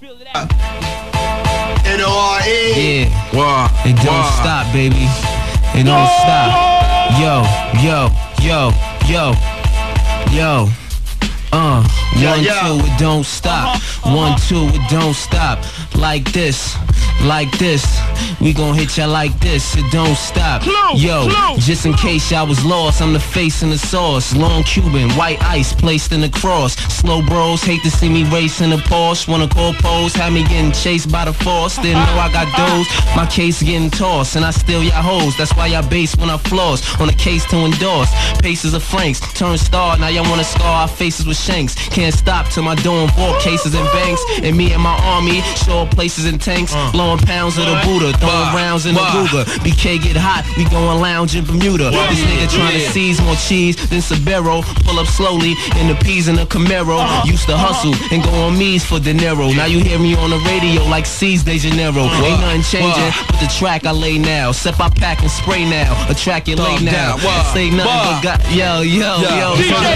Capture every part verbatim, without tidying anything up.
N O R E. Yeah. Wow. It don't wow. stop, baby. It don't stop. Yo, yo, yo, yo, yo. Uh, yeah, one, yeah. two, it don't stop. Uh-huh, uh-huh. One, two, it don't stop. Like this, like this. We gon' hit ya like this. It don't stop. Clue, Yo, clue, just in case y'all was lost, I'm the face in the sauce. Long Cuban, white ice placed in the cross. Slow bros hate to see me racing a Porsche. Wanna call pose, have me getting chased by the force. Didn't know I got those. My case getting tossed, and I steal y'all hoes. That's why y'all base when I floss. On a case to endorse. Paces of Franks, turn star. Now y'all wanna scar our faces with shanks. Can't stop till my doing ball cases and banks. And me and my army show up places in tanks. Blowing pounds of the Buddha, throwing rounds in the Ruger. B K get hot, we going lounge in Bermuda. This nigga trying to seize more cheese than Sabero. Pull up slowly in the peas in the Camaro. Used to hustle and go on me's for dinero. Now you hear me on the radio like C's de Janeiro. Ain't nothing changing but the track I lay now. Step I pack and spray now. Attract your lay now. Say nothing but got yo yo yo.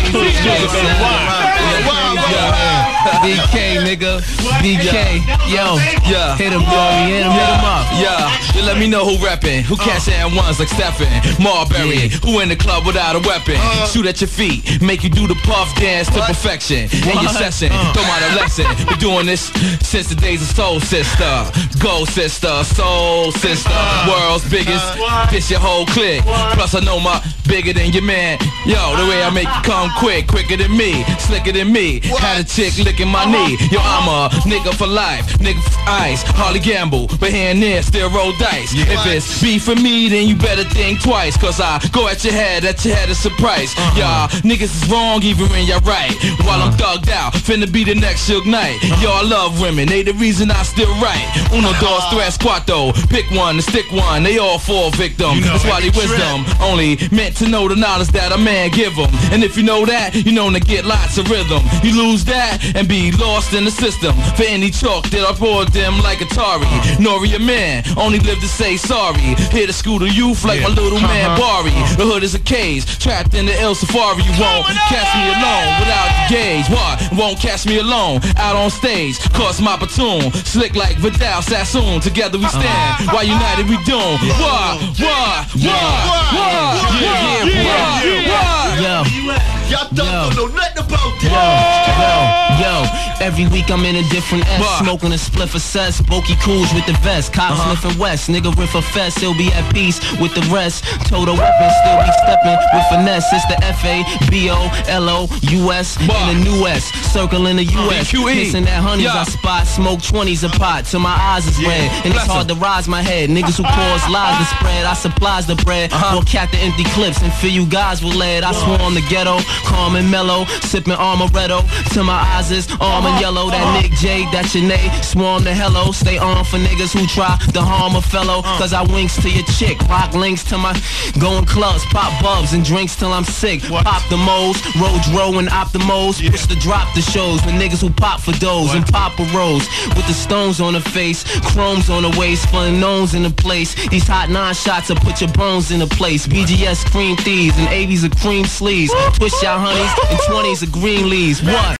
B K nigga, B K, yo, yeah, hit him, boy, hit him, hit him up. Yeah, you let me know who reppin', who cashing at ones like Stephen Marbury, Yeah. who in the club without a weapon, Uh. shoot at your feet, make you do the puff dance to perfection. In your session, throw out a lesson. Been doing this since the days of Soul Sister, Go Sister, Soul Sister, world's biggest. This your whole clique. Plus I know my bigger than your man. Yo, the way I make you come quick, quicker than me, slicker than me. Had a chick licking my knee. Yo, I'm a nigga for life, nigga for ice. Hardly gamble, but here and there still roll dice. If it's beef for me, then you better think twice. Cause I go at your head, at your head is a price. Y'all niggas is wrong even when y'all right. While I'm thugged out, finna be the next Suge Knight. Yo, I love women, they the reason I still write. Uno, dos, tres, cuatro. Pick one and stick one, they all fall victim. You know That's why it, they wisdom only meant to know the knowledge that a man give them. And if you know that, you know to get lots of rhythm. You lose that and be lost in the system. For any chalk that I poured them like Atari. Nori a man, only live to say sorry. Here to school the youth like my little man Bari. The hood is a cage, trapped in the ill safari. You won't catch me alone without the gauge. What? Won't catch me alone out on stage. Cause my platoon, slick like Vidal Sassoon. Together we stand, while united we doom. What? What? What? What? Yeah, yeah, What? Yo, Y'all don't know nothing about yo, that. yo, yo. Every week I'm in a different S. What? Smoking a spliff of cess. Bulky cools with the vest. Cop sniffing west. Nigga riff a fest. He'll be at peace with the rest. Total weapon, still be stepping with finesse. It's the F A B O L O U S and the new S. Circle in the U S. B Q E. Kissing that honeys Yeah. I spot. Smoke twenties a pot till my eyes is red. And Bless it's hard to rise my head. Niggas who cause lies to spread. I supplies the bread. Or cap the empty clips and fill you guys with lead. I swarm the ghetto, calm and mellow. Sipping Amaretto till my eyes is almond yellow. That Nick J, that's your name. Swarm the hello. Stay on for niggas who try to harm a fellow. Cause I winks to your chick. Rock links to my going clubs. Pop bubs and drinks till I'm sick. Pop the moles. Road row and optimals. Push the drop the shows. With niggas who pop for doors and pop a rose. With the stones on the face. Chromes on the waist. Fun nose in the place. These hot nine shots will put your bones in the place. B G S cream thieves and eighties are cream sleeves. Twist y'all honeys and twenties are green leaves. What?